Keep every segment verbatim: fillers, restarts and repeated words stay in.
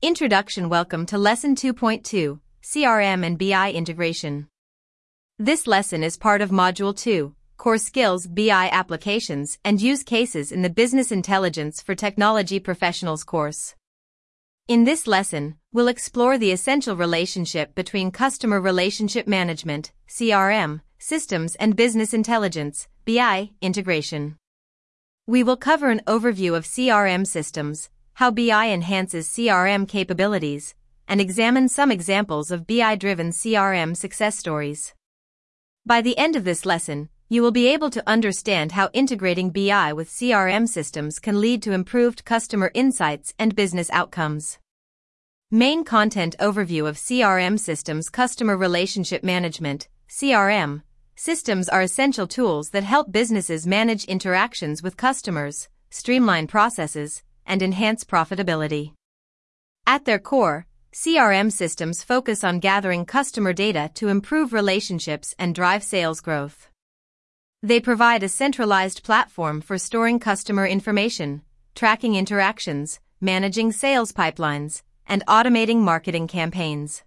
Introduction. Welcome to Lesson two point two, C R M and B I Integration. This lesson is part of Module two, Core Skills, B I Applications and Use Cases in the Business Intelligence for Technology Professionals course. In this lesson, we'll explore the essential relationship between Customer Relationship Management, C R M, systems and business intelligence, B I, integration. We will cover an overview of C R M systems, how B I enhances C R M capabilities, and examine some examples of B I-driven C R M success stories. By the end of this lesson, you will be able to understand how integrating B I with C R M systems can lead to improved customer insights and business outcomes. Main content overview of C R M systems. Customer Relationship Management, C R M, systems are essential tools that help businesses manage interactions with customers, streamline processes, and enhance profitability. At their core, C R M systems focus on gathering customer data to improve relationships and drive sales growth. They provide a centralized platform for storing customer information, tracking interactions, managing sales pipelines, and automating marketing campaigns.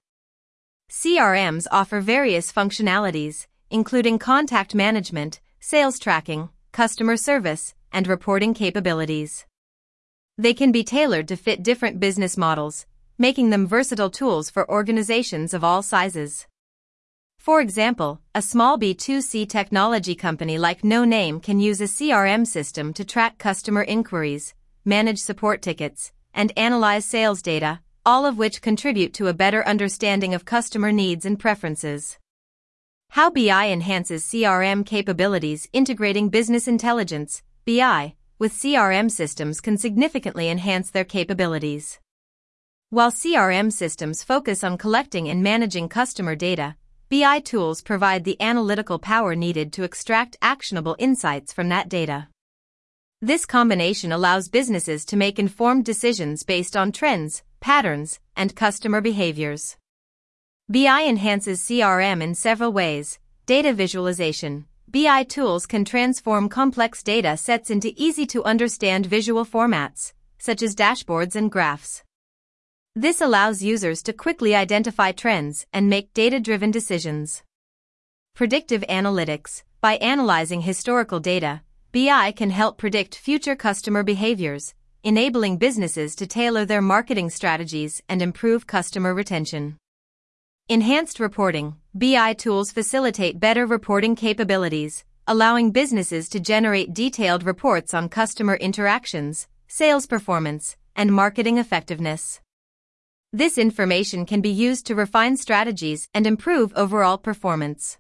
C R Ms offer various functionalities, including contact management, sales tracking, customer service, and reporting capabilities. They can be tailored to fit different business models, making them versatile tools for organizations of all sizes. For example, a small B two C technology company like No Name can use a C R M system to track customer inquiries, manage support tickets, and analyze sales data, all of which contribute to a better understanding of customer needs and preferences. How B I enhances C R M capabilities. Integrating business intelligence, B I, with C R M systems can significantly enhance their capabilities. While C R M systems focus on collecting and managing customer data, B I tools provide the analytical power needed to extract actionable insights from that data. This combination allows businesses to make informed decisions based on trends, patterns, and customer behaviors. B I enhances C R M in several ways. Data visualization. B I tools can transform complex data sets into easy-to-understand visual formats, such as dashboards and graphs. This allows users to quickly identify trends and make data-driven decisions. Predictive analytics. By analyzing historical data, B I can help predict future customer behaviors, enabling businesses to tailor their marketing strategies and improve customer retention. Enhanced reporting. B I tools facilitate better reporting capabilities, allowing businesses to generate detailed reports on customer interactions, sales performance, and marketing effectiveness. This information can be used to refine strategies and improve overall performance.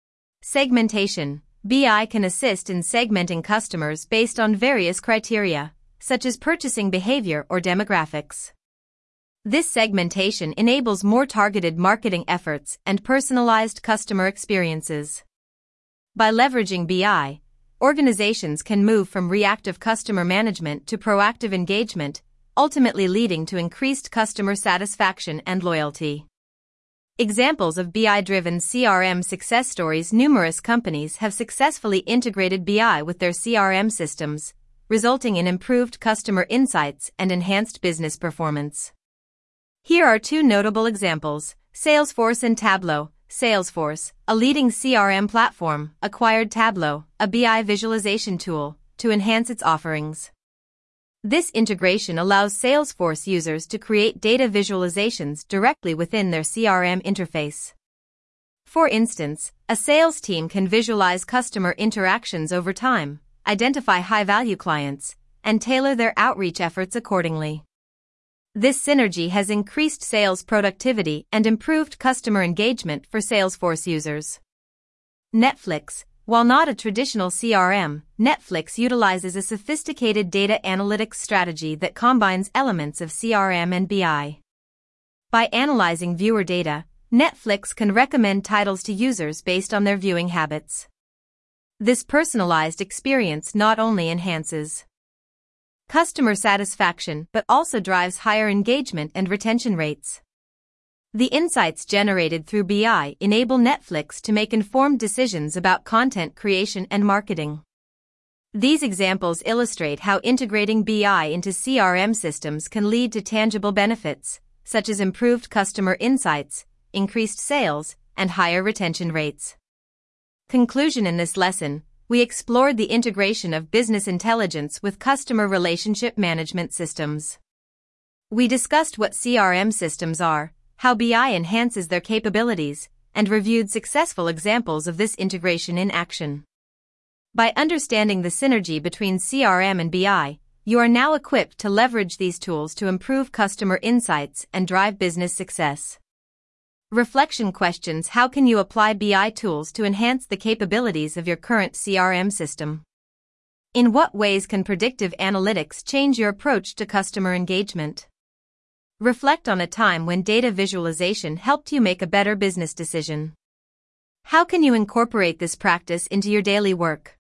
Segmentation. B I can assist in segmenting customers based on various criteria, such as purchasing behavior or demographics. This segmentation enables more targeted marketing efforts and personalized customer experiences. By leveraging B I, organizations can move from reactive customer management to proactive engagement, ultimately leading to increased customer satisfaction and loyalty. Examples of B I-driven C R M success stories. Numerous companies have successfully integrated B I with their C R M systems, resulting in improved customer insights and enhanced business performance. Here are two notable examples: Salesforce and Tableau. Salesforce, a leading C R M platform, acquired Tableau, a B I visualization tool, to enhance its offerings. This integration allows Salesforce users to create data visualizations directly within their C R M interface. For instance, a sales team can visualize customer interactions over time, identify high-value clients, and tailor their outreach efforts accordingly. This synergy has increased sales productivity and improved customer engagement for Salesforce users. Netflix. While not a traditional C R M, Netflix utilizes a sophisticated data analytics strategy that combines elements of C R M and B I. By analyzing viewer data, Netflix can recommend titles to users based on their viewing habits. This personalized experience not only enhances customer satisfaction but also drives higher engagement and retention rates. The insights generated through B I enable Netflix to make informed decisions about content creation and marketing. These examples illustrate how integrating B I into C R M systems can lead to tangible benefits, such as improved customer insights, increased sales, and higher retention rates. Conclusion: in this lesson, we explored the integration of business intelligence with customer relationship management systems. We discussed what C R M systems are, how B I enhances their capabilities, and reviewed successful examples of this integration in action. By understanding the synergy between C R M and B I, you are now equipped to leverage these tools to improve customer insights and drive business success. Reflection questions: how can you apply B I tools to enhance the capabilities of your current C R M system? In what ways can predictive analytics change your approach to customer engagement? Reflect on a time when data visualization helped you make a better business decision. How can you incorporate this practice into your daily work?